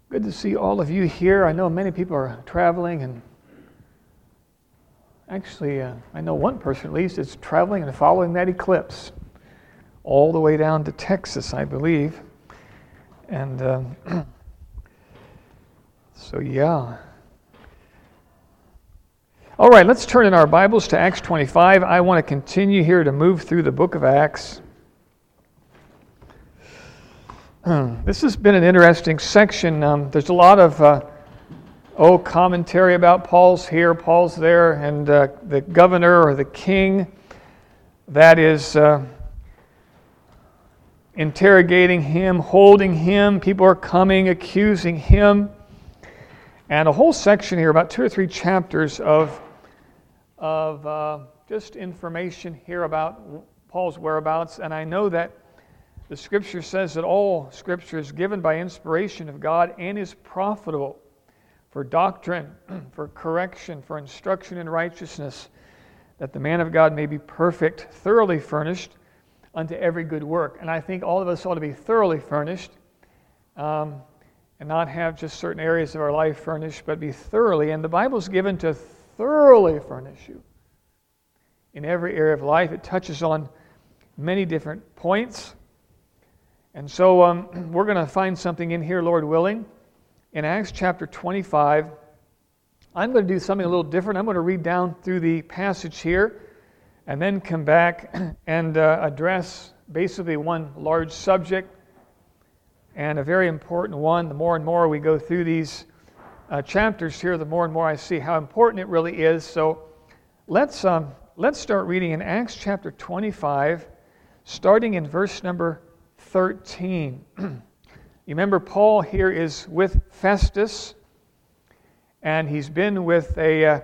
Good to see all of you here. I know many people are traveling, and actually, I know one person at least is traveling and following that eclipse all the way down to Texas, I believe. And so, yeah. All right, let's turn in our Bibles to Acts 25. I want to continue here to move through the book of Acts. This has been an interesting section. There's a lot of commentary about Paul's here, Paul's there, and the governor or the king that is interrogating him, holding him. People are coming, accusing him. And a whole section here, about 2 or 3 chapters of just information here about Paul's whereabouts. And I know that the Scripture says that all Scripture is given by inspiration of God and is profitable for doctrine, for correction, for instruction in righteousness, that the man of God may be perfect, thoroughly furnished unto every good work. And I think all of us ought to be thoroughly furnished and not have just certain areas of our life furnished, but be thoroughly. And the Bible is given to thoroughly furnish you in every area of life. It touches on many different points. And so we're going to find something in here, Lord willing. In Acts chapter 25, I'm going to do something a little different. I'm going to read down through the passage here and then come back and address basically one large subject and a very important one. The more and more we go through these chapters here, the more and more I see how important it really is. So let's start reading in Acts chapter 25, starting in verse number 13. You remember Paul here is with Festus, and he's been with a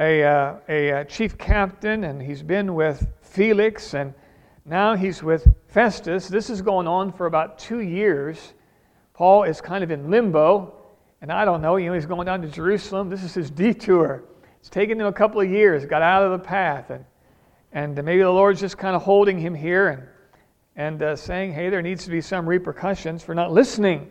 chief captain, and he's been with Felix, and now he's with Festus. This is going on for about 2 years. Paul is kind of in limbo, and I don't know, he's going down to Jerusalem. This is his detour. It's taken him a couple of years, got out of the path, and maybe the Lord's just kind of holding him here and saying, hey, there needs to be some repercussions for not listening.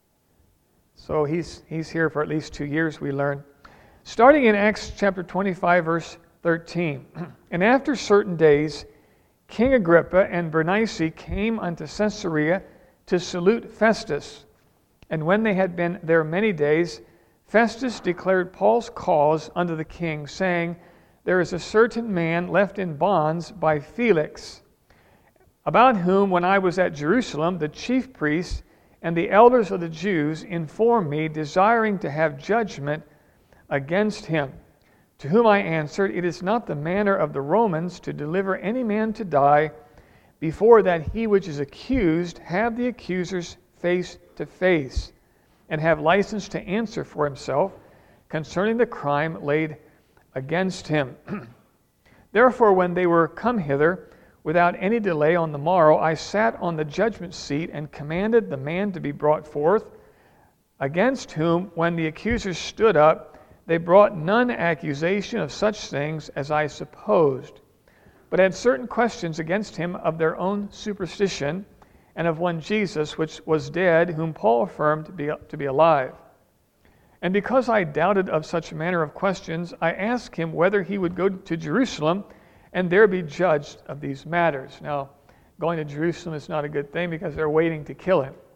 So he's here for at least 2 years, we learn. Starting in Acts chapter 25, verse 13. And after certain days, King Agrippa and Bernice came unto Caesarea to salute Festus. And when they had been there many days, Festus declared Paul's cause unto the king, saying, there is a certain man left in bonds by Felix, about whom, when I was at Jerusalem, the chief priests and the elders of the Jews informed me, desiring to have judgment against him. To whom I answered, it is not the manner of the Romans to deliver any man to die, before that he which is accused have the accusers face to face, and have license to answer for himself concerning the crime laid against him. Therefore, when they were come hither, without any delay on the morrow, I sat on the judgment seat and commanded the man to be brought forth, against whom, when the accusers stood up, they brought none accusation of such things as I supposed, but had certain questions against him of their own superstition, and of one Jesus, which was dead, whom Paul affirmed to be alive. And because I doubted of such manner of questions, I asked him whether he would go to Jerusalem and there be judged of these matters. Now, going to Jerusalem is not a good thing because they're waiting to kill him.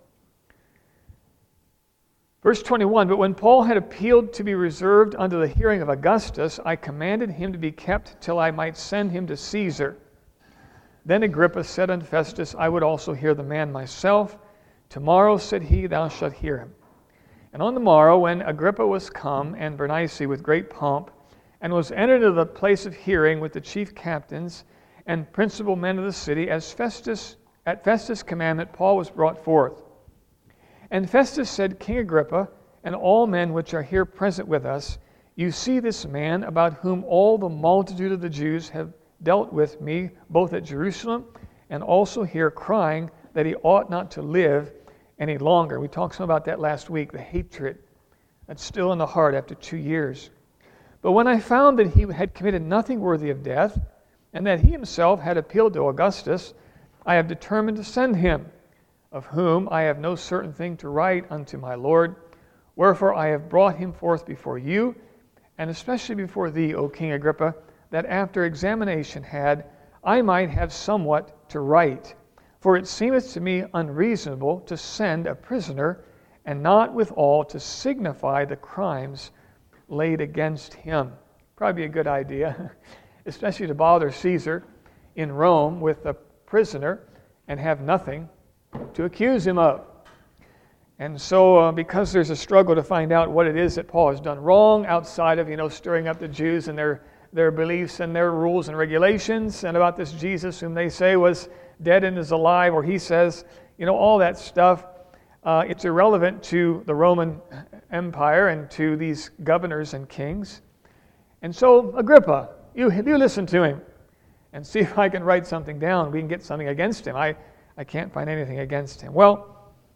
Verse 21, but when Paul had appealed to be reserved unto the hearing of Augustus, I commanded him to be kept till I might send him to Caesar. Then Agrippa said unto Festus, I would also hear the man myself. Tomorrow, said he, thou shalt hear him. And on the morrow, when Agrippa was come, and Bernice with great pomp, and was entered into the place of hearing with the chief captains and principal men of the city, at Festus' commandment Paul was brought forth. And Festus said, King Agrippa, and all men which are here present with us, you see this man, about whom all the multitude of the Jews have dealt with me, both at Jerusalem and also here, crying that he ought not to live any longer. We talked some about that last week, the hatred that's still in the heart after 2 years. But when I found that he had committed nothing worthy of death, and that he himself had appealed to Augustus, I have determined to send him, of whom I have no certain thing to write unto my Lord, Wherefore I have brought him forth before you, and especially before thee, O King Agrippa, that after examination had, I might have somewhat to write. For it seemeth to me unreasonable to send a prisoner, and not withal to signify the crimes laid against him. Probably a good idea, especially to bother Caesar in Rome with a prisoner and have nothing to accuse him of. And so because there's a struggle to find out what it is that Paul has done wrong outside of, stirring up the Jews and their beliefs and their rules and regulations, and about this Jesus whom they say was dead and is alive, or he says, all that stuff, it's irrelevant to the Roman Empire and to these governors and kings. And so, Agrippa, you listen to him and see if I can write something down. We can get something against him. I can't find anything against him. Well,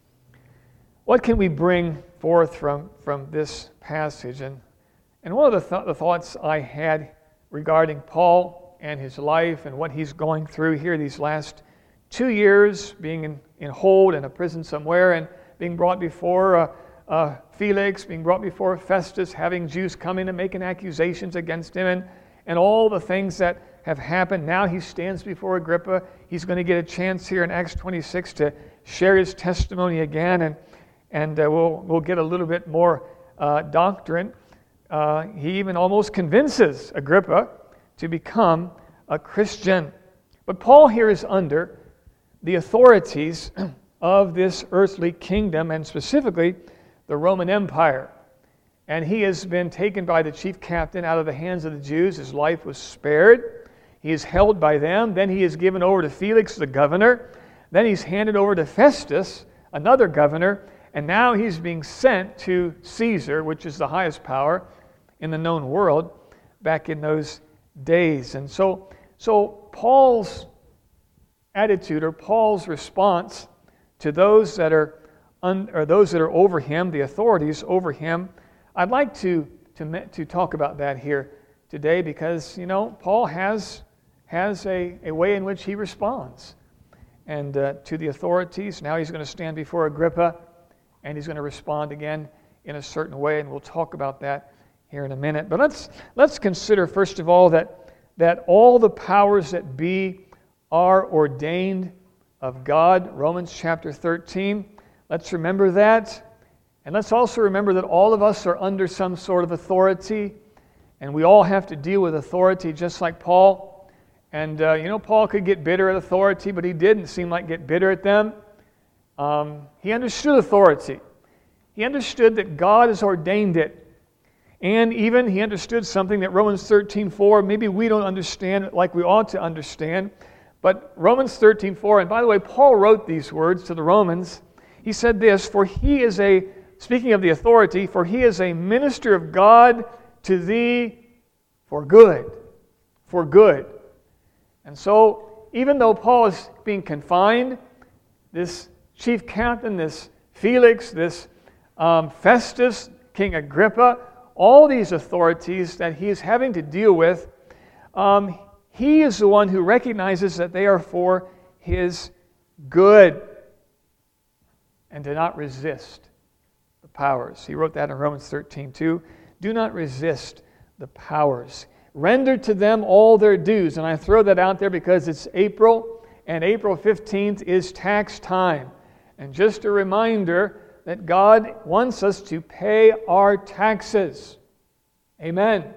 what can we bring forth from this passage? And one of the thoughts I had regarding Paul and his life and what he's going through here these last 2 years, being in hold in a prison somewhere and being brought before Felix, being brought before Festus, having Jews come in and making accusations against him, and all the things that have happened. Now he stands before Agrippa. He's going to get a chance here in Acts 26 to share his testimony again, and we'll get a little bit more doctrine. He even almost convinces Agrippa to become a Christian. But Paul here is under the authorities of this earthly kingdom, and specifically the Roman Empire. And he has been taken by the chief captain out of the hands of the Jews. His life was spared. He is held by them. Then he is given over to Felix, the governor. Then he's handed over to Festus, another governor. And now he's being sent to Caesar, which is the highest power in the known world back in those days. And so Paul's attitude, or Paul's response to those that are over him, the authorities over him, I'd like to talk about that here today, because Paul has a way in which he responds, and to the authorities. Now he's going to stand before Agrippa, and he's going to respond again in a certain way, and we'll talk about that here in a minute. But let's consider first of all that all the powers that be are ordained of God. Romans chapter 13. Let's remember that. And let's also remember that all of us are under some sort of authority, and we all have to deal with authority just like Paul. And Paul could get bitter at authority, but he didn't seem like get bitter at them. He understood authority. He understood that God has ordained it. And even he understood something that Romans 13:4, maybe we don't understand like we ought to understand. But Romans 13:4, and by the way, Paul wrote these words to the Romans. He said this, speaking of the authority, for he is a minister of God to thee for good. For good. And so, even though Paul is being confined, this chief captain, this Felix, this Festus, King Agrippa, all these authorities that he is having to deal with, he is the one who recognizes that they are for his good, and do not resist the powers. He wrote that in Romans 13:2. Do not resist the powers. Render to them all their dues. And I throw that out there because it's April, and April 15th is tax time. And just a reminder that God wants us to pay our taxes. Amen.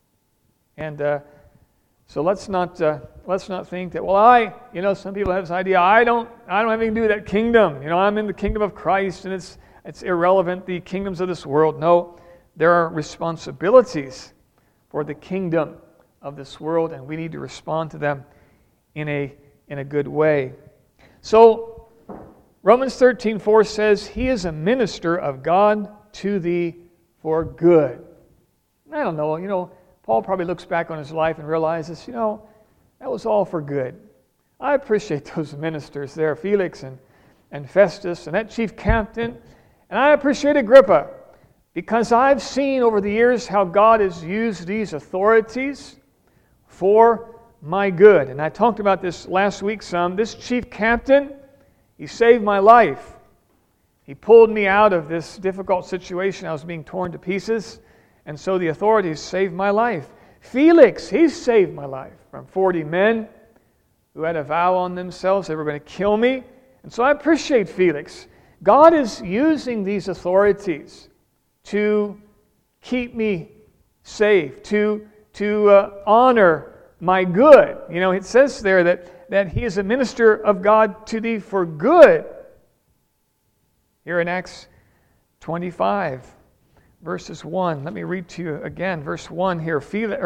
And so let's not think that, some people have this idea, I don't have anything to do with that kingdom. I'm in the kingdom of Christ, and it's irrelevant, the kingdoms of this world. No, there are responsibilities for the kingdom of this world, and we need to respond to them in a good way. So Romans 13:4 says, he is a minister of God to thee for good. I don't know, Paul probably looks back on his life and realizes, that was all for good. I appreciate those ministers there, Felix and Festus and that chief captain. And I appreciate Agrippa, because I've seen over the years how God has used these authorities for my good. And I talked about this last week some. This chief captain, he saved my life. He pulled me out of this difficult situation. I was being torn to pieces, and so the authorities saved my life. Felix, he saved my life from 40 men who had a vow on themselves they were going to kill me. And so I appreciate Felix. God is using these authorities to keep me safe, to honor my good. You know, it says there that he is a minister of God to thee for good. Here in Acts 25, verses 1. Let me read to you again, verse 1 here.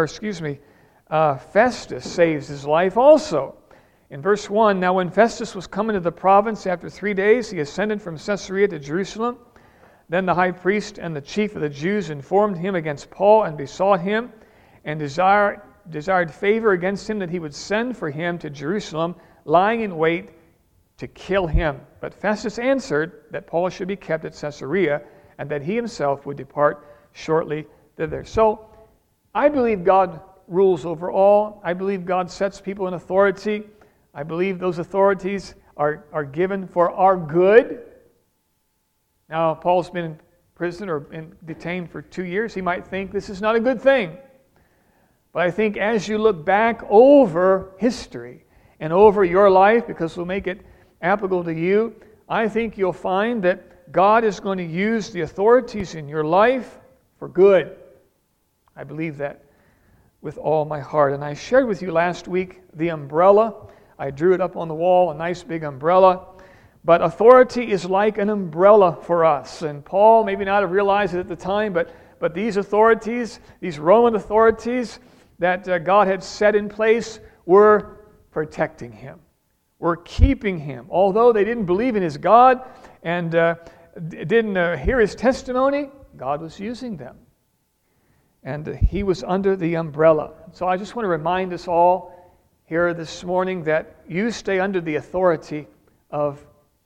Festus saves his life also. In verse 1, now when Festus was come into the province after 3 days, he ascended from Caesarea to Jerusalem. Then the high priest and the chief of the Jews informed him against Paul and besought him and desired favor against him that he would send for him to Jerusalem, lying in wait to kill him. But Festus answered that Paul should be kept at Caesarea and that he himself would depart shortly thither. So I believe God rules over all. I believe God sets people in authority. I believe those authorities are given for our good. Now, Paul's been in prison or detained for 2 years. He might think this is not a good thing. But I think as you look back over history and over your life, because we'll make it applicable to you, I think you'll find that God is going to use the authorities in your life for good. I believe that with all my heart. And I shared with you last week the umbrella. I drew it up on the wall, a nice big umbrella. But authority is like an umbrella for us. And Paul maybe not have realized it at the time, but these authorities, these Roman authorities that God had set in place were protecting him, were keeping him. Although they didn't believe in his God and didn't hear his testimony, God was using them. And he was under the umbrella. So I just want to remind us all here this morning that you stay under the authority of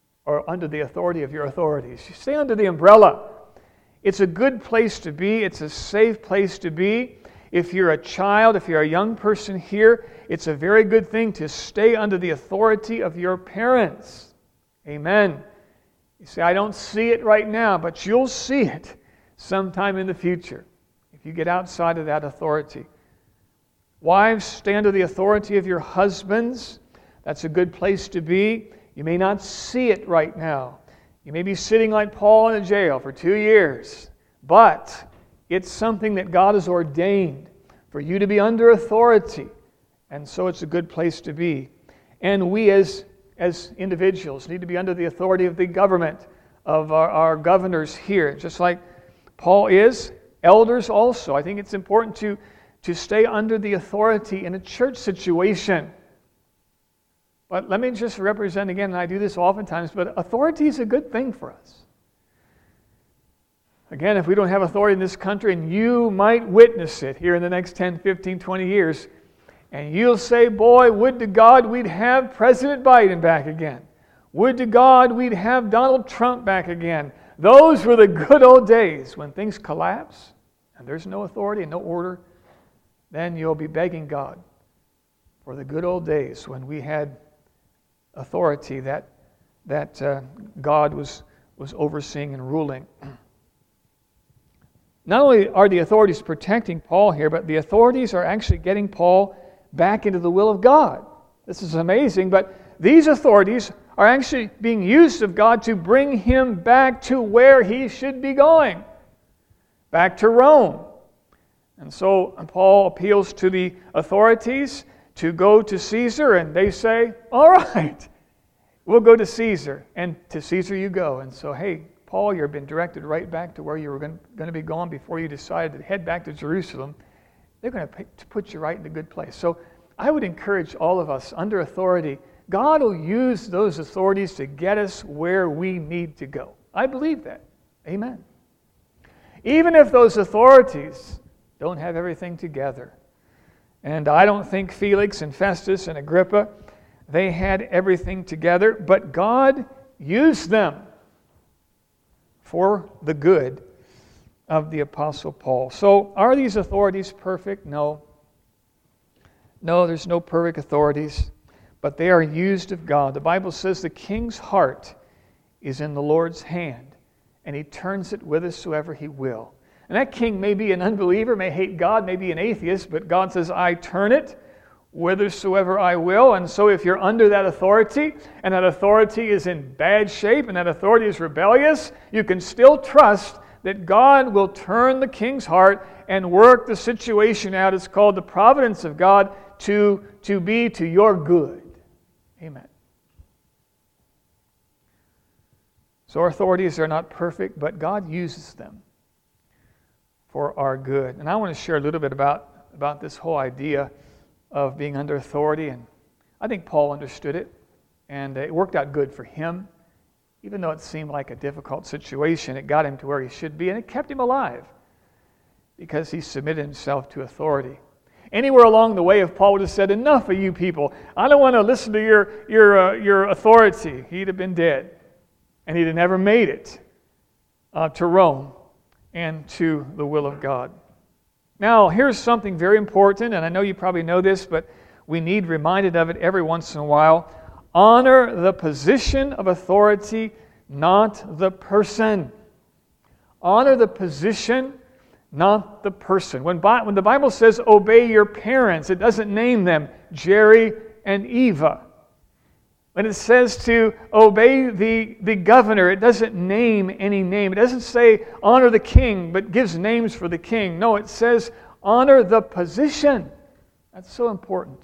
your authorities. You stay under the umbrella. It's a good place to be. It's a safe place to be. If you're a child, if you're a young person here, it's a very good thing to stay under the authority of your parents. Amen. You say, I don't see it right now, but you'll see it sometime in the future if you get outside of that authority. Wives, stay under the authority of your husbands. That's a good place to be. You may not see it right now. You may be sitting like Paul in a jail for 2 years, but it's something that God has ordained for you to be under authority, and so it's a good place to be. And we as individuals need to be under the authority of the government, of our governors here, just like Paul is. Elders also. I think it's important to stay under the authority in a church situation. But let me just represent again, and I do this oftentimes, but authority is a good thing for us. Again, if we don't have authority in this country, and you might witness it here in the next 10, 15, 20 years, and you'll say, boy, would to God we'd have President Biden back again. Would to God we'd have Donald Trump back again. Those were the good old days. When things collapse and there's no authority and no order, then you'll be begging God for the good old days when we had authority that God was overseeing and ruling. Not only are the authorities protecting Paul here, but the authorities are actually getting Paul back into the will of God. This is amazing, but these authorities are actually being used of God to bring him back to where he should be going, back to Rome. And so Paul appeals to the authorities to go to Caesar, and they say, all right, we'll go to Caesar, and to Caesar you go. And so, hey, Paul, you've been directed right back to where you were going to be going before you decided to head back to Jerusalem. They're going to put you right in a good place. So I would encourage all of us under authority, God will use those authorities to get us where we need to go. I believe that. Amen. Even if those authorities don't have everything together. And I don't think Felix and Festus and Agrippa, they had everything together, but God used them for the good of the Apostle Paul. So, are these authorities perfect? No. No, there's no perfect authorities, but they are used of God. The Bible says the king's heart is in the Lord's hand, and He turns it whithersoever He will. And that king may be an unbeliever, may hate God, may be an atheist, but God says, I turn it whithersoever I will. And so if you're under that authority, and that authority is in bad shape, and that authority is rebellious, you can still trust that God will turn the king's heart and work the situation out. It's called the providence of God to be to your good. Amen. So our authorities are not perfect, but God uses them for our good. And I want to share a little bit about this whole idea of being under authority. And I think Paul understood it, and it worked out good for him. Even though it seemed like a difficult situation, it got him to where he should be, and it kept him alive because he submitted himself to authority. Anywhere along the way, if Paul would have said, enough of you people, I don't want to listen to your authority, he'd have been dead. And he'd have never made it to Rome and to the will of God. Now, here's something very important, and I know you probably know this, but we need reminded of it every once in a while. Honor the position of authority, not the person. Honor the position, not the person. When the Bible says obey your parents, it doesn't name them Jerry and Eva. When it says to obey the governor, it doesn't name any name. It doesn't say honor the king, but gives names for the king. No, it says honor the position. That's so important.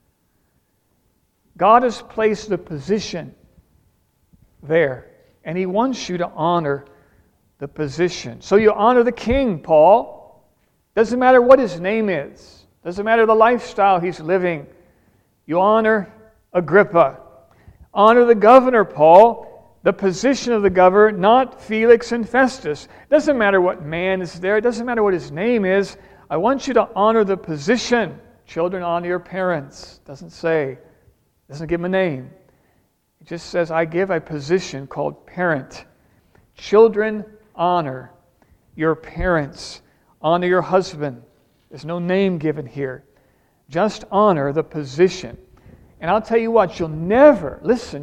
God has placed the position there, and He wants you to honor the position. So you honor the king, Paul. Doesn't matter what his name is. Doesn't matter the lifestyle he's living. You honor Agrippa. Honor the governor, Paul, the position of the governor, not Felix and Festus. Doesn't matter what man is there. It doesn't matter what his name is. I want you to honor the position. Children, honor your parents. Doesn't say. Doesn't give them a name. It just says, I give a position called parent. Children, honor your parents. Honor your husband. There's no name given here. Just honor the position. And I'll tell you what, you'll never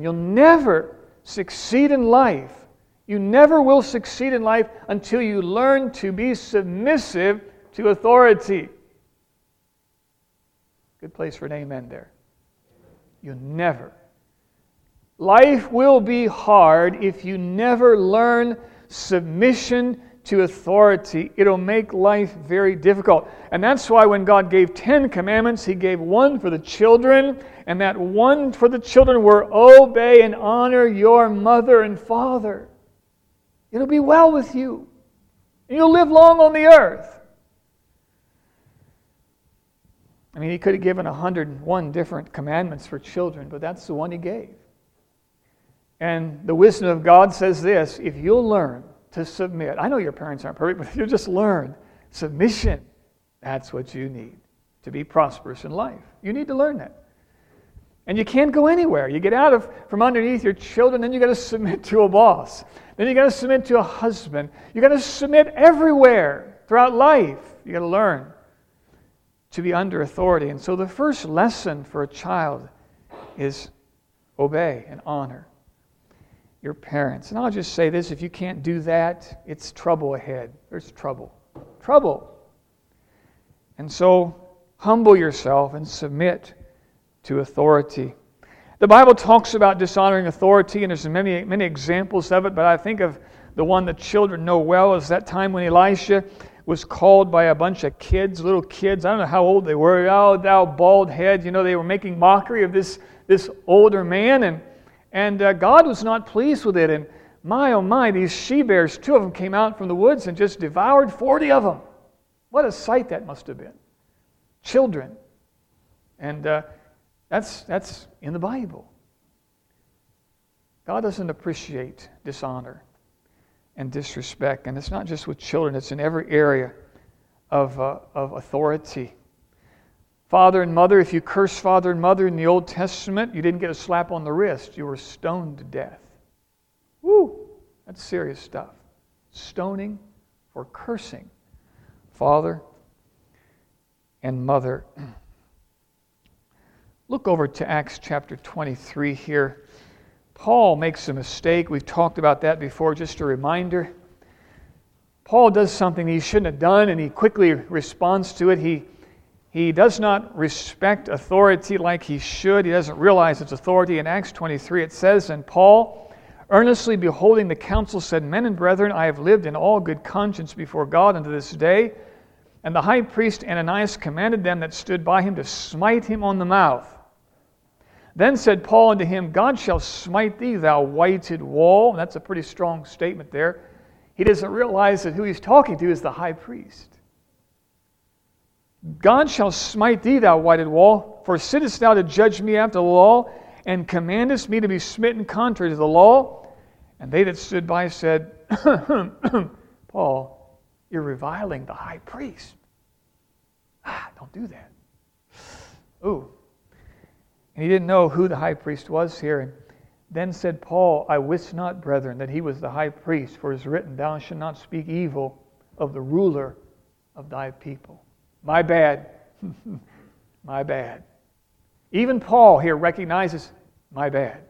succeed in life. You never will succeed in life until you learn to be submissive to authority. Good place for an amen there. You'll never. Life will be hard if you never learn submission to authority. It'll make life very difficult. And that's why when God gave 10 commandments, He gave one for the children. And that one for the children were obey and honor your mother and father. It'll be well with you. And you'll live long on the earth. I mean, He could have given 101 different commandments for children, but that's the one He gave. And the wisdom of God says this, if you'll learn to submit, I know your parents aren't perfect, but if you'll just learn submission, that's what you need to be prosperous in life. You need to learn that. And you can't go anywhere. You get out from underneath your children, then you got to submit to a boss. Then you got to submit to a husband. You got to submit everywhere throughout life. You got to learn to be under authority. And so the first lesson for a child is obey and honor your parents. And I'll just say this, if you can't do that, it's trouble ahead. There's trouble. Trouble. And so humble yourself and submit to authority. The Bible talks about dishonoring authority, and there's many, many examples of it, but I think of the one that children know well is that time when Elisha was called by a bunch of kids, little kids. I don't know how old they were. Oh, thou bald head. You know, they were making mockery of this older man, and God was not pleased with it. And my, oh my, these she-bears, 2 of them came out from the woods and just devoured 40 of them. What a sight that must have been. Children. And that's in the Bible. God doesn't appreciate dishonor and disrespect. And it's not just with children, it's in every area of authority. Father and mother, if you curse father and mother in the Old Testament, you didn't get a slap on the wrist. You were stoned to death. Woo! That's serious stuff. Stoning for cursing father and mother. Look over to Acts chapter 23 here. Paul makes a mistake. We've talked about that before, just a reminder. Paul does something he shouldn't have done, and he quickly responds to it. He does not respect authority like he should. He doesn't realize its authority. In Acts 23 it says, "And Paul, earnestly beholding the council, said, 'Men and brethren, I have lived in all good conscience before God unto this day.' And the high priest Ananias commanded them that stood by him to smite him on the mouth. Then said Paul unto him, God shall smite thee, thou whited wall." And that's a pretty strong statement there. He doesn't realize that who he's talking to is the high priest. "God shall smite thee, thou whited wall, for sittest thou to judge me after the law, and commandest me to be smitten contrary to the law?" And they that stood by said, "Paul, you're reviling the high priest. Don't do that." Ooh. And he didn't know who the high priest was here. And then said Paul, "I wist not, brethren, that he was the high priest, for it is written, Thou shalt not speak evil of the ruler of thy people." My bad. My bad. Even Paul here recognizes, my bad.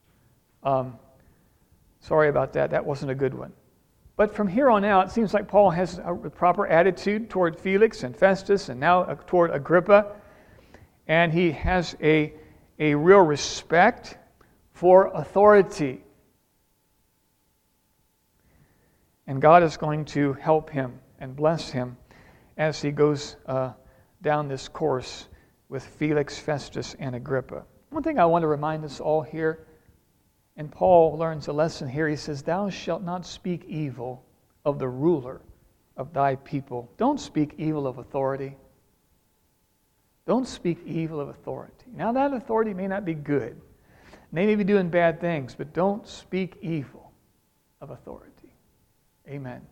Sorry about that. That wasn't a good one. But from here on out, it seems like Paul has a proper attitude toward Felix and Festus and now toward Agrippa. And he has a real respect for authority. And God is going to help him and bless him as he goes down this course with Felix, Festus, and Agrippa. One thing I want to remind us all here, and Paul learns a lesson here. He says, "Thou shalt not speak evil of the ruler of thy people." Don't speak evil of authority. Don't speak evil of authority. Now that authority may not be good. They may be doing bad things, but don't speak evil of authority. Amen.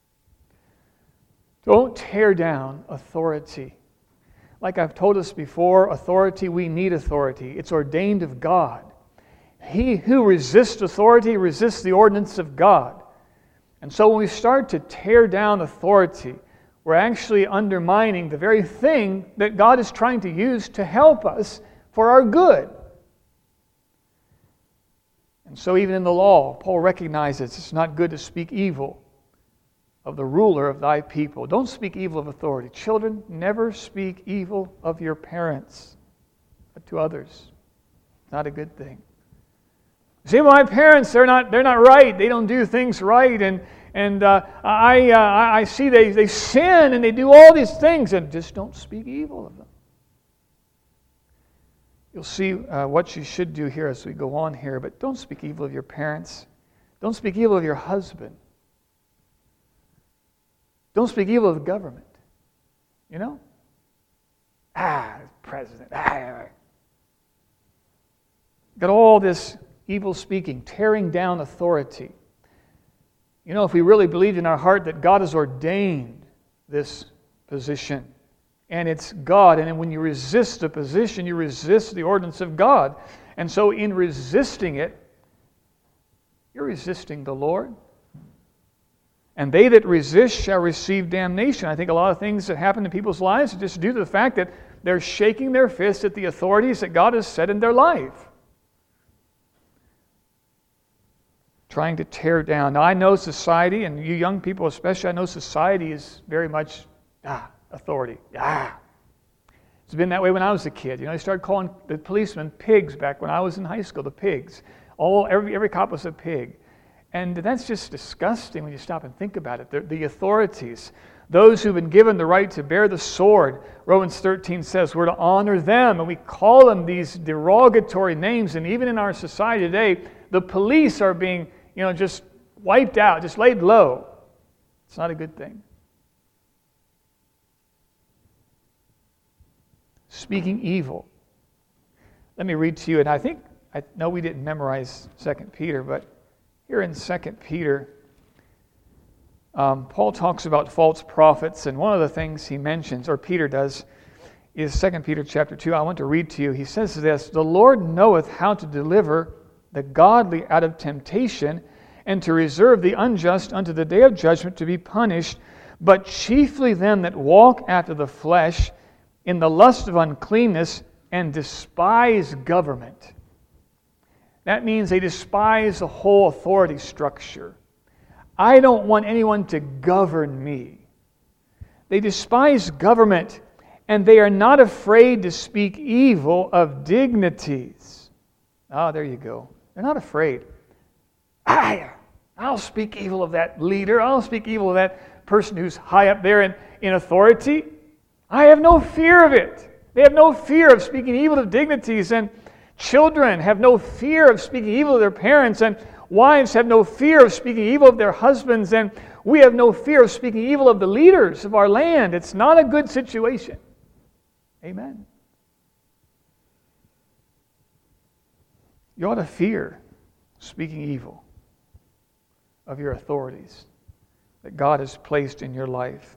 Don't tear down authority. Like I've told us before, authority, we need authority. It's ordained of God. He who resists authority resists the ordinance of God. And so when we start to tear down authority, we're actually undermining the very thing that God is trying to use to help us for our good. And so even in the law, Paul recognizes it's not good to speak evil of the ruler of thy people. Don't speak evil of authority. Children, never speak evil of your parents, but to others. It's not a good thing. See, my parents, they're not right. They don't do things right, and I see they sin and they do all these things, and just don't speak evil of them. You'll see what you should do here as we go on here, but don't speak evil of your parents. Don't speak evil of your husband. Don't speak evil of the government. You know? President. Got all this evil speaking, tearing down authority. You know, if we really believed in our heart that God has ordained this position, and it's God, and when you resist the position, you resist the ordinance of God. And so in resisting it, you're resisting the Lord. And they that resist shall receive damnation. I think a lot of things that happen in people's lives are just due to the fact that they're shaking their fist at the authorities that God has set in their life. Trying to tear down. Now I know society, and you young people especially, I know society is very much authority. It's been that way when I was a kid. You know, they started calling the policemen pigs back when I was in high school, the pigs. Every cop was a pig. And that's just disgusting when you stop and think about it. The authorities, those who've been given the right to bear the sword, Romans 13 says we're to honor them, and we call them these derogatory names. And even in our society today, the police are being, just wiped out, just laid low. It's not a good thing. Speaking evil. Let me read to you, and I know we didn't memorize 2 Peter, but here in 2 Peter, Paul talks about false prophets, and one of the things he mentions, or Peter does, is 2 Peter chapter 2. I want to read to you. He says this, "The Lord knoweth how to deliver the godly out of temptation, and to reserve the unjust unto the day of judgment to be punished, but chiefly them that walk after the flesh in the lust of uncleanness and despise government." That means they despise the whole authority structure. I don't want anyone to govern me. They despise government, and they are not afraid to speak evil of dignities. There you go. They're not afraid. I'll speak evil of that leader. I'll speak evil of that person who's high up there in authority. I have no fear of it. They have no fear of speaking evil of dignities, and children have no fear of speaking evil of their parents, and wives have no fear of speaking evil of their husbands, and we have no fear of speaking evil of the leaders of our land. It's not a good situation. Amen. You ought to fear speaking evil of your authorities that God has placed in your life.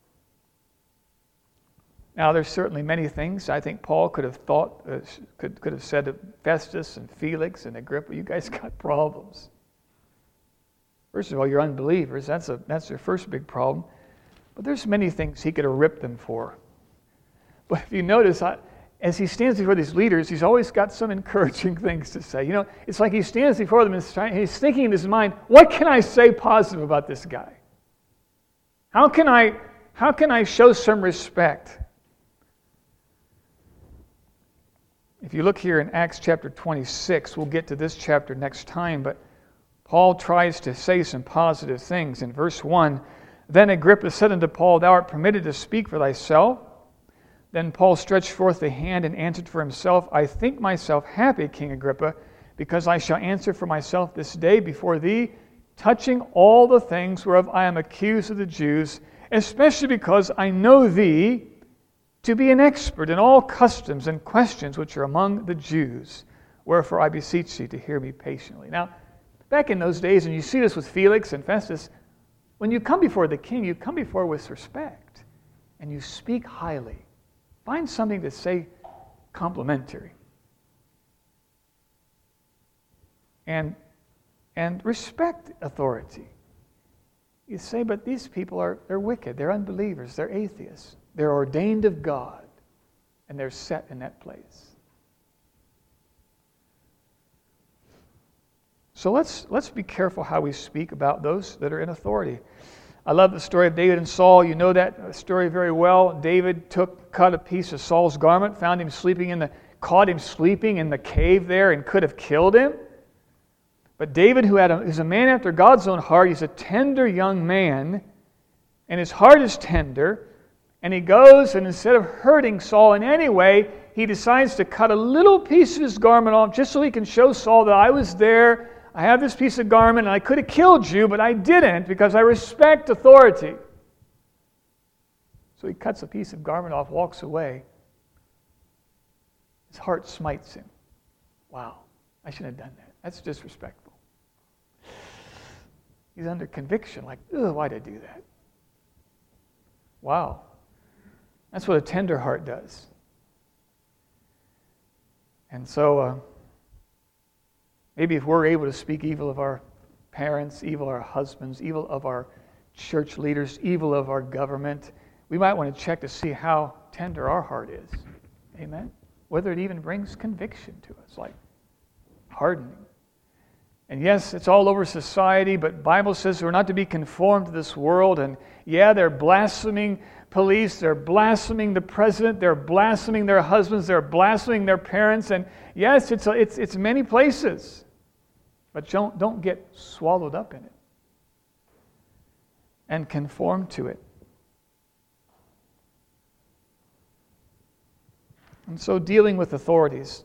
Now, there's certainly many things I think Paul could have thought, could have said to Festus and Felix and Agrippa. You guys got problems. First of all, you're unbelievers. That's their first big problem. But there's many things he could have ripped them for. But if you notice, as he stands before these leaders, he's always got some encouraging things to say. You know, it's like he stands before them and he's thinking in his mind, what can I say positive about this guy? How can I show some respect? If you look here in Acts chapter 26, we'll get to this chapter next time, but Paul tries to say some positive things. In verse 1, Then Agrippa said unto Paul, Thou art permitted to speak for thyself. Then Paul stretched forth the hand and answered for himself, I think myself happy, King Agrippa, because I shall answer for myself this day before thee, touching all the things whereof I am accused of the Jews, especially because I know thee to be an expert in all customs and questions which are among the Jews. Wherefore I beseech thee to hear me patiently. Now, back in those days, and you see this with Felix and Festus, when you come before the king, you come before with respect, and you speak highly. Find something to say complimentary. And respect authority. You say, but these people they're wicked, they're unbelievers, they're atheists. They're ordained of God, and they're set in that place. So let's be careful how we speak about those that are in authority. I love the story of David and Saul. You know that story very well. David cut a piece of Saul's garment, caught him sleeping in the cave there, and could have killed him. But David, who's a man after God's own heart, he's a tender young man, and his heart is tender. And he goes, and instead of hurting Saul in any way, he decides to cut a little piece of his garment off just so he can show Saul that I was there. I have this piece of garment, and I could have killed you, but I didn't because I respect authority. So he cuts a piece of garment off, walks away. His heart smites him. Wow, I shouldn't have done that. That's disrespectful. He's under conviction, like, why did I do that? Wow. That's what a tender heart does. And so, maybe if we're able to speak evil of our parents, evil of our husbands, evil of our church leaders, evil of our government, we might want to check to see how tender our heart is. Amen? Whether it even brings conviction to us, like hardening. And yes, it's all over society, but the Bible says we're not to be conformed to this world. And yeah, they're blaspheming police, they're blaspheming the president, they're blaspheming their husbands, they're blaspheming their parents. And yes, it's many places. But don't get swallowed up in it and conform to it. And so dealing with authorities.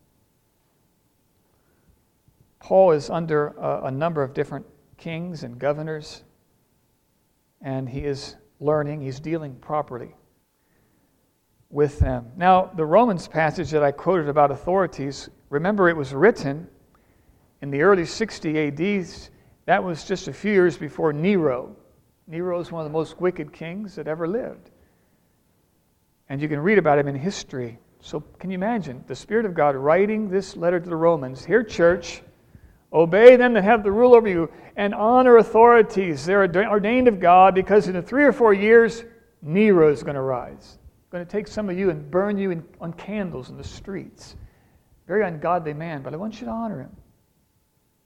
Paul is under a number of different kings and governors, and he is learning, he's dealing properly with them. Now, the Romans passage that I quoted about authorities, remember it was written in the early 60 ADs. That was just a few years before Nero. Nero is one of the most wicked kings that ever lived. And you can read about him in history. So can you imagine the Spirit of God writing this letter to the Romans? Here, church, obey them that have the rule over you, and honor authorities. They're ordained of God, because in 3 or 4 years, Nero is going to rise. Going to take some of you and burn you on candles in the streets. Very ungodly man, but I want you to honor him.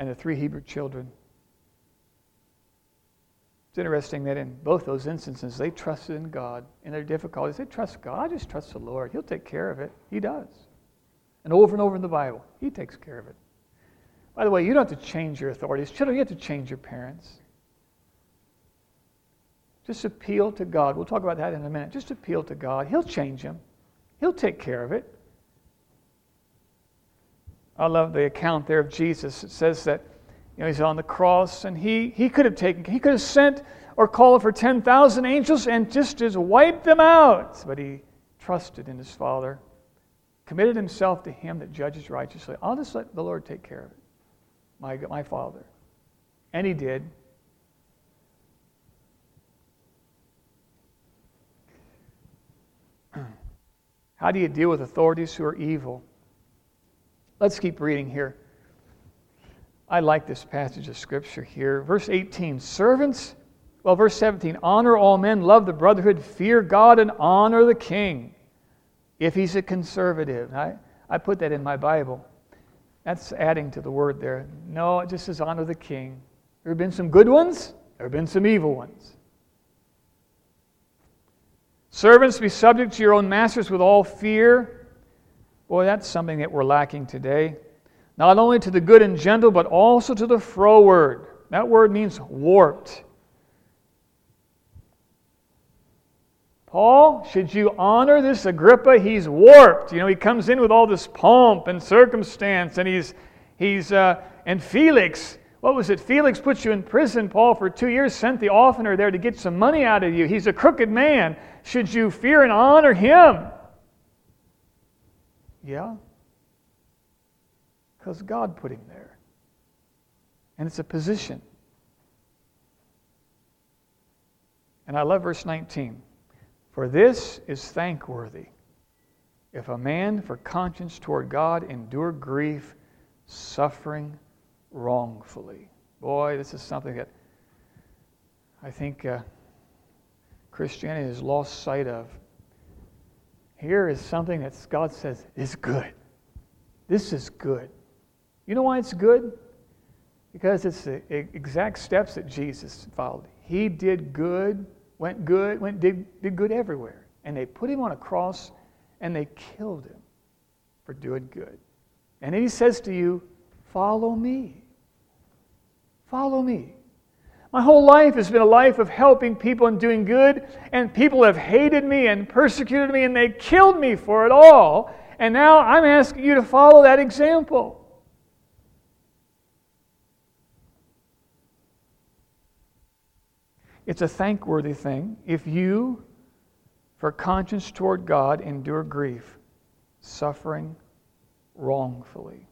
and the 3 Hebrew children. It's interesting that in both those instances, they trusted in God. In their difficulties, they trust God. I just trust the Lord. He'll take care of it. He does. And over in the Bible, He takes care of it. By the way, you don't have to change your authorities. Children, you have to change your parents. Just appeal to God. We'll talk about that in a minute. Just appeal to God. He'll change them. He'll take care of it. I love the account there of Jesus. It says that He's on the cross, and he could have sent or called for 10,000 angels and just wiped them out. But He trusted in His Father, committed Himself to Him that judges righteously. I'll just let the Lord take care of it, my Father. And He did. How do you deal with authorities who are evil? Let's keep reading here. I like this passage of Scripture here. Verse 18, verse 17, honor all men, love the brotherhood, fear God, and honor the king, if he's a conservative. I put that in my Bible. That's adding to the word there. No, it just says honor the king. There have been some good ones, there have been some evil ones. Servants, be subject to your own masters with all fear. Boy, that's something that we're lacking today. Not only to the good and gentle, but also to the froward. That word means warped. Paul, should you honor this Agrippa? He's warped. He comes in with all this pomp and circumstance, and and Felix, what was it? Felix put you in prison, Paul, for 2 years, sent the offender there to get some money out of you. He's a crooked man. Should you fear and honor him? Yeah. Because God put him there. And it's a position. And I love verse 19. For this is thankworthy, if a man for conscience toward God endure grief, suffering wrongfully. Boy, this is something that I think Christianity has lost sight of. Here is something that God says is good. This is good. You know why it's good? Because it's the exact steps that Jesus followed. He did good, did good everywhere. And they put Him on a cross and they killed Him for doing good. And then He says to you, follow me. Follow me. My whole life has been a life of helping people and doing good, and people have hated me and persecuted me, and they killed me for it all. And now I'm asking you to follow that example. It's a thankworthy thing if you, for conscience toward God, endure grief, suffering wrongfully.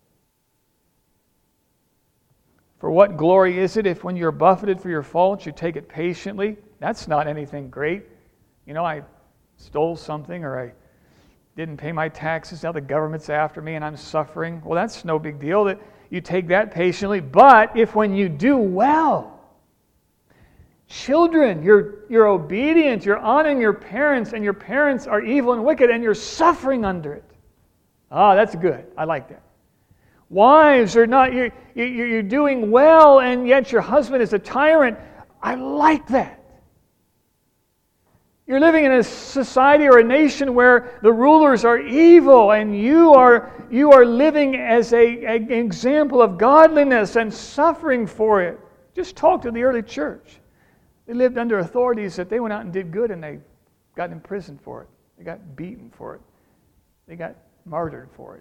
For what glory is it if when you're buffeted for your faults, you take it patiently? That's not anything great. I stole something, or I didn't pay my taxes. Now the government's after me and I'm suffering. Well, that's no big deal that you take that patiently. But if when you do well, children, you're obedient, you're honoring your parents, and your parents are evil and wicked, and you're suffering under it. That's good. I like that. Wives are not, you're doing well, and yet your husband is a tyrant. I like that. You're living in a society or a nation where the rulers are evil, and you are living as an example of godliness and suffering for it. Just talk to the early church. They lived under authorities that they went out and did good, and they got imprisoned for it. They got beaten for it. They got martyred for it.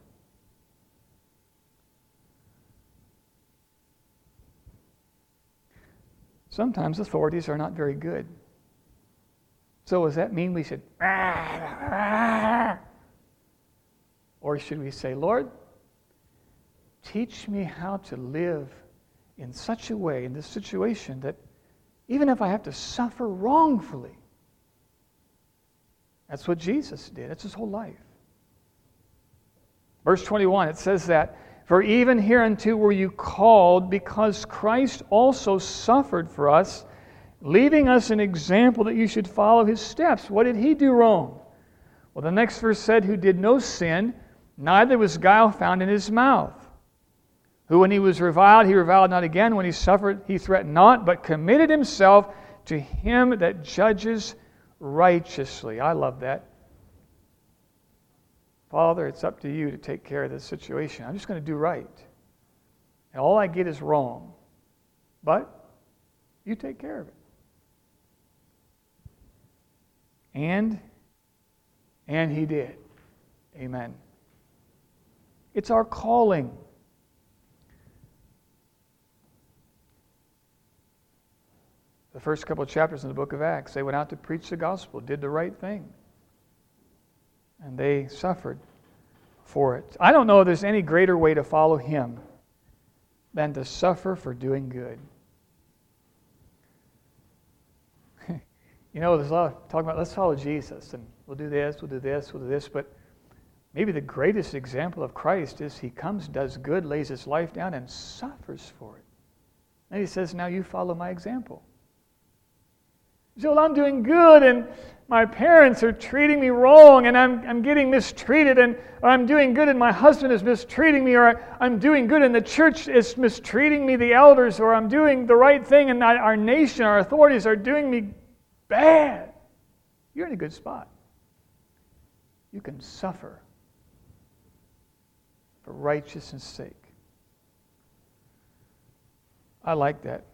Sometimes authorities are not very good. So does that mean we should... Or should we say, Lord, teach me how to live in such a way, in this situation, that even if I have to suffer wrongfully. That's what Jesus did. That's His whole life. Verse 21, it says that, for even hereunto were you called, because Christ also suffered for us, leaving us an example that you should follow His steps. What did He do wrong? Well, the next verse said, who did no sin, neither was guile found in His mouth. who when he was reviled, he reviled not again. When he suffered, he threatened not, but committed himself to him that judges righteously. I love that. Father, it's up to you to take care of this situation. I'm just going to do right. And all I get is wrong. But you take care of it. And he did. Amen. It's our calling. The first couple of chapters in the book of Acts, they went out to preach the gospel, did the right thing. And they suffered for it. I don't know if there's any greater way to follow Him than to suffer for doing good. You know, there's a lot of talk about, let's follow Jesus, and we'll do this, we'll do this, we'll do this, but maybe the greatest example of Christ is He comes, does good, lays His life down, and suffers for it. And He says, now you follow my example. You say, well, I'm doing good, and my parents are treating me wrong, and I'm getting mistreated, or I'm doing good, and my husband is mistreating me, or I'm doing good, and the church is mistreating me, the elders, or I'm doing the right thing, and our nation, our authorities are doing me bad. You're in a good spot. You can suffer for righteousness' sake. I like that.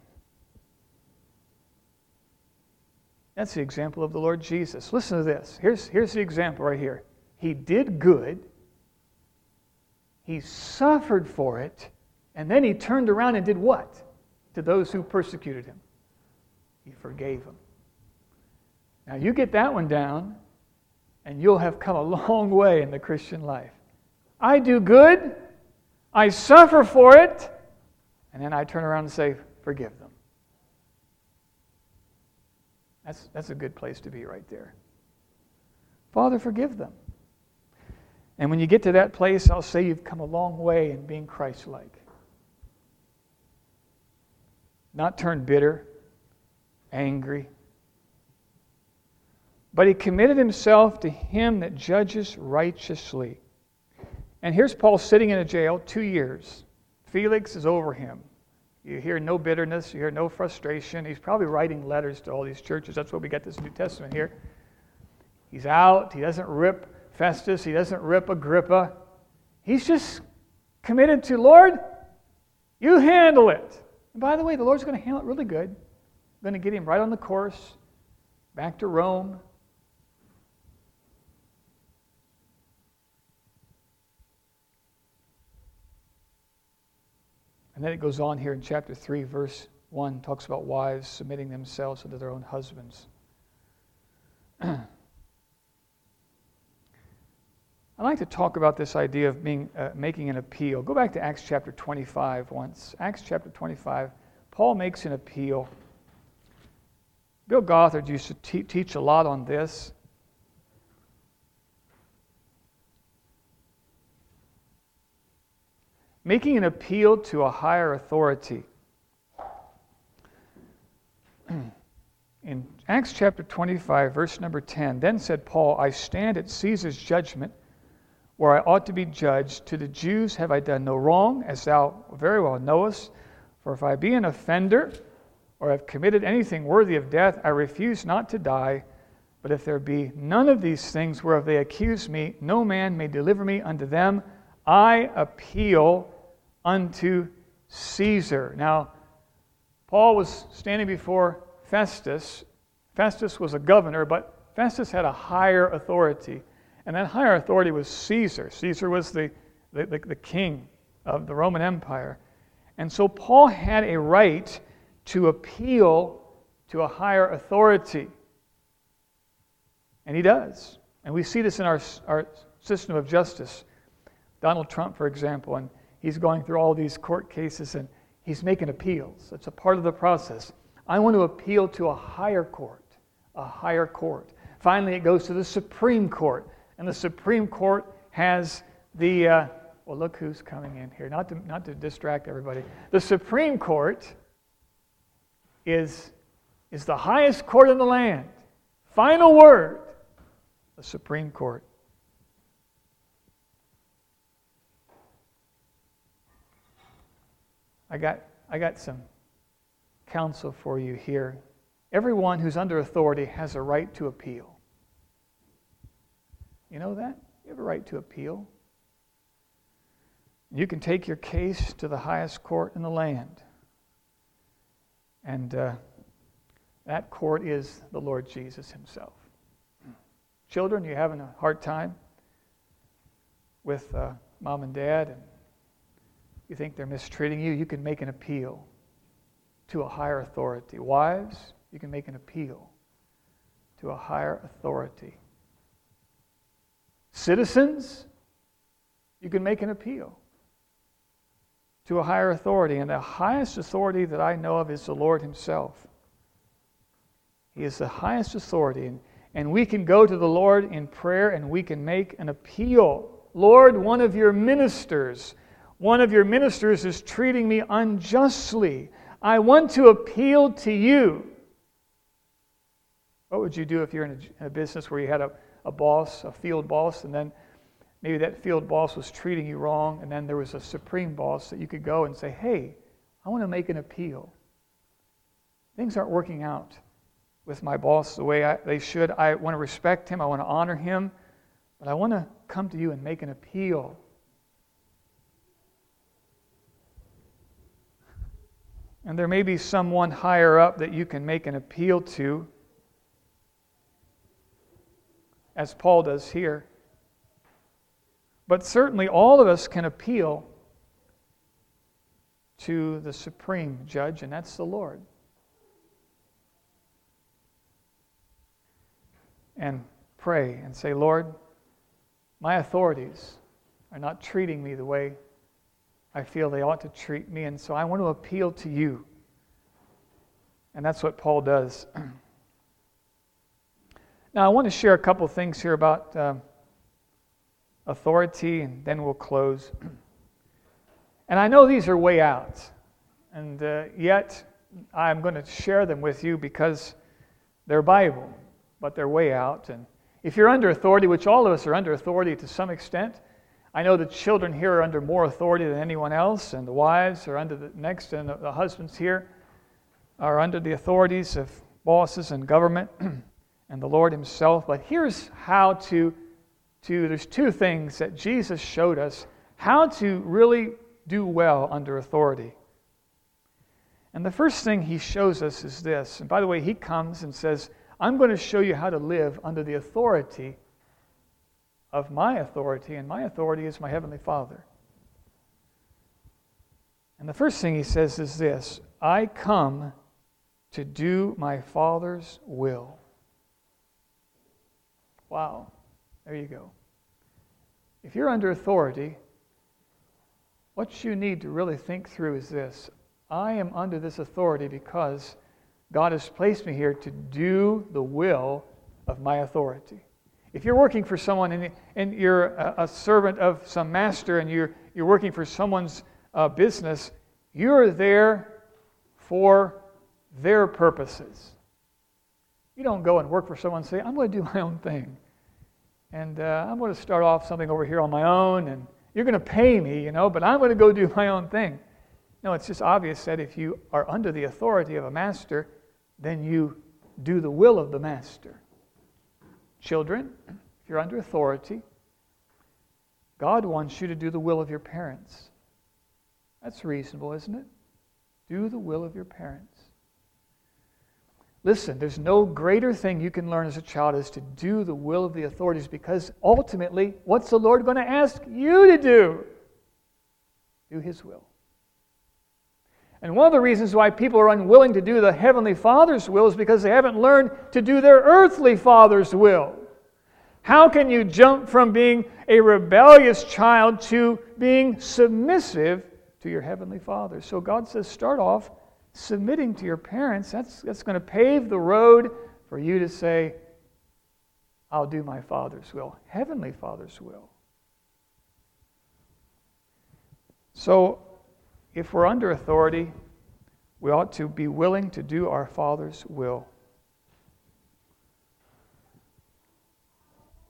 That's the example of the Lord Jesus. Listen to this. Here's the example right here. He did good. He suffered for it. And then He turned around and did what? To those who persecuted Him. He forgave them. Now you get that one down, and you'll have come a long way in the Christian life. I do good. I suffer for it. And then I turn around and say, forgive them. That's a good place to be right there. Father, forgive them. And when you get to that place, I'll say you've come a long way in being Christ-like. Not turned bitter, angry. But he committed himself to Him that judges righteously. And here's Paul sitting in a jail 2 years. Felix is over him. You hear no bitterness. You hear no frustration. He's probably writing letters to all these churches. That's where we get this New Testament here. He's out. He doesn't rip Festus. He doesn't rip Agrippa. He's just committed to, Lord, you handle it. And by the way, the Lord's going to handle it really good. Going to get him right on the course, back to Rome. And then it goes on here in chapter 3, verse 1, talks about wives submitting themselves unto their own husbands. I'd like to talk about this idea of making an appeal. Go back to Acts chapter 25 once. Acts chapter 25, Paul makes an appeal. Bill Gothard used to teach a lot on this. Making an appeal to a higher authority. In Acts chapter 25, verse number 10, then said Paul, I stand at Caesar's judgment, where I ought to be judged. To the Jews have I done no wrong, as thou very well knowest. For if I be an offender, or have committed anything worthy of death, I refuse not to die. But if there be none of these things whereof they accuse me, no man may deliver me unto them. I appeal unto Caesar. Now, Paul was standing before Festus. Festus was a governor, but Festus had a higher authority. And that higher authority was Caesar. Caesar was the king of the Roman Empire. And so Paul had a right to appeal to a higher authority. And he does. And we see this in our system of justice. Donald Trump, for example, and he's going through all these court cases and he's making appeals. It's a part of the process. I want to appeal to a higher court, a higher court. Finally, it goes to the Supreme Court. And the Supreme Court has the, well, look who's coming in here. Not to distract everybody. The Supreme Court is the highest court in the land. Final word, the Supreme Court. I got some counsel for you here. Everyone who's under authority has a right to appeal. You know that? You have a right to appeal. You can take your case to the highest court in the land. And that court is the Lord Jesus himself. Children, you're having a hard time with mom and dad, and you think they're mistreating you, you can make an appeal to a higher authority. Wives, you can make an appeal to a higher authority. Citizens, you can make an appeal to a higher authority. And the highest authority that I know of is the Lord himself. He is the highest authority. And we can go to the Lord in prayer and we can make an appeal. Lord, one of your ministers is treating me unjustly. I want to appeal to you. What would you do if you're in a business where you had a boss, a field boss, and then maybe that field boss was treating you wrong, and then there was a supreme boss that you could go and say, hey, I want to make an appeal. Things aren't working out with my boss the way they should. I want to respect him. I want to honor him. But I want to come to you and make an appeal. And there may be someone higher up that you can make an appeal to, as Paul does here. But certainly all of us can appeal to the supreme judge, and that's the Lord. And pray and say, Lord, my authorities are not treating me the way I feel they ought to treat me, and so I want to appeal to you. And that's what Paul does. Now, I want to share a couple things here about authority, and then we'll close. And I know these are way out, and yet I'm going to share them with you because they're Bible, but they're way out. And if you're under authority, which all of us are under authority to some extent, I know the children here are under more authority than anyone else, and the wives are under the next, and the husbands here are under the authorities of bosses and government and the Lord himself. But here's how there's two things that Jesus showed us how to really do well under authority. And the first thing he shows us is this. And by the way, he comes and says, I'm going to show you how to live under the authority of my authority, and my authority is my Heavenly Father. And the first thing he says is this: I come to do my Father's will. Wow. There you go. If you're under authority, what you need to really think through is this: I am under this authority because God has placed me here to do the will of my authority. If you're working for someone and you're a servant of some master and you're working for someone's business, you're there for their purposes. You don't go and work for someone and say, I'm going to do my own thing. And I'm going to start off something over here on my own, and you're going to pay me, but I'm going to go do my own thing. No, it's just obvious that if you are under the authority of a master, then you do the will of the master. Children, if you're under authority, God wants you to do the will of your parents. That's reasonable, isn't it? Do the will of your parents. Listen, there's no greater thing you can learn as a child is to do the will of the authorities, because ultimately, what's the Lord going to ask you to do? Do His will. And one of the reasons why people are unwilling to do the Heavenly Father's will is because they haven't learned to do their earthly father's will. How can you jump from being a rebellious child to being submissive to your Heavenly Father? So God says, start off submitting to your parents. That's going to pave the road for you to say, I'll do my Father's will, Heavenly Father's will. So, if we're under authority, we ought to be willing to do our Father's will.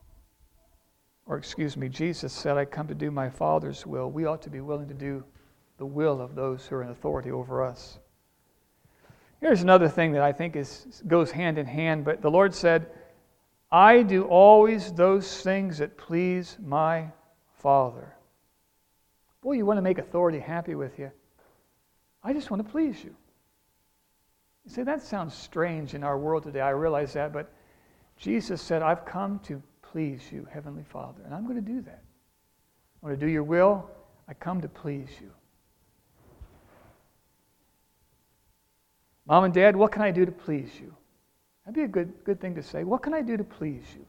Or Jesus said, I come to do my Father's will. We ought to be willing to do the will of those who are in authority over us. Here's another thing that I think goes hand in hand, but the Lord said, I do always those things that please my Father. Boy, you want to make authority happy with you. I just want to please you. You say, that sounds strange in our world today. I realize that, but Jesus said, I've come to please you, Heavenly Father, and I'm going to do that. I want to do your will. I come to please you. Mom and Dad, what can I do to please you? That'd be a good thing to say. What can I do to please you?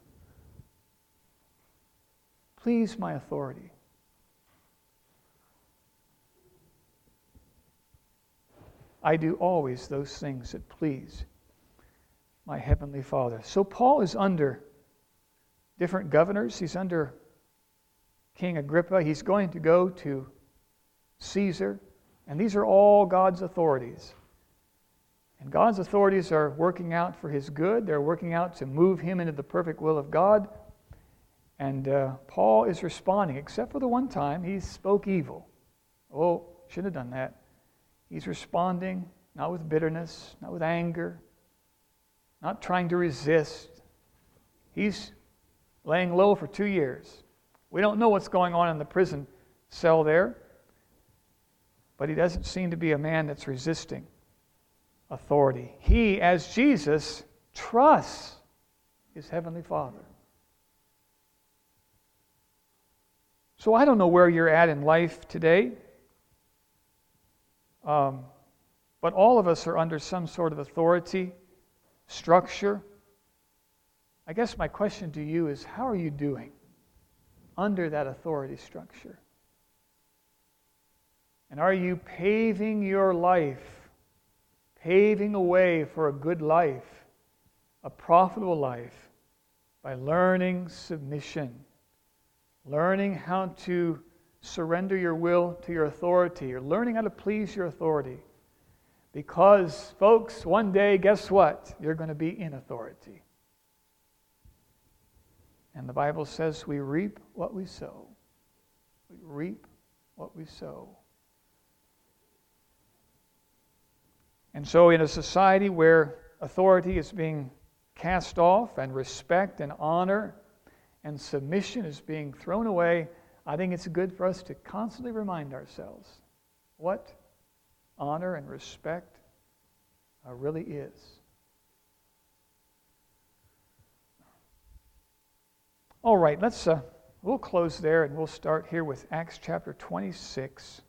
Please my authority. I do always those things that please my Heavenly Father. So Paul is under different governors. He's under King Agrippa. He's going to go to Caesar. And these are all God's authorities. And God's authorities are working out for his good. They're working out to move him into the perfect will of God. And Paul is responding, except for the one time he spoke evil. Oh, shouldn't have done that. He's responding, not with bitterness, not with anger, not trying to resist. He's laying low for 2 years. We don't know what's going on in the prison cell there, but he doesn't seem to be a man that's resisting authority. He, as Jesus, trusts his Heavenly Father. So I don't know where you're at in life today, but all of us are under some sort of authority, structure. I guess my question to you is, how are you doing under that authority structure? And are you paving your life, paving a way for a good life, a profitable life, by learning submission, learning how to surrender your will to your authority, or learning how to please your authority? Because, folks, one day, guess what? You're going to be in authority. And the Bible says we reap what we sow. We reap what we sow. And so in a society where authority is being cast off and respect and honor and submission is being thrown away, I think it's good for us to constantly remind ourselves what honor and respect really is. All right, we'll close there and we'll start here with Acts chapter 26.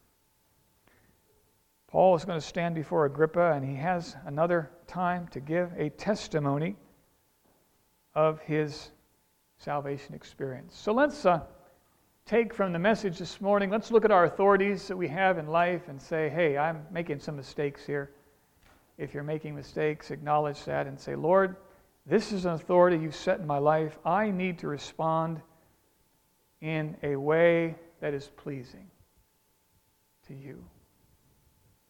Paul is going to stand before Agrippa, and he has another time to give a testimony of his salvation experience. So let's take from the message this morning, let's look at our authorities that we have in life and say, hey, I'm making some mistakes here. If you're making mistakes, acknowledge that and say, Lord, this is an authority you've set in my life. I need to respond in a way that is pleasing to you.